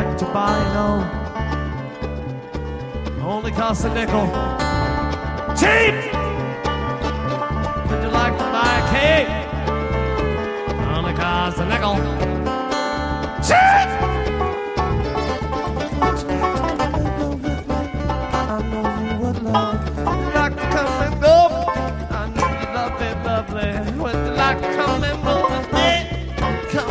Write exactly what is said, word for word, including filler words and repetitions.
like to buy an old? Only costs a nickel. Cheap! Would you like to buy a cake? Only costs a nickel. Cheap! I know you would love. Would you like to come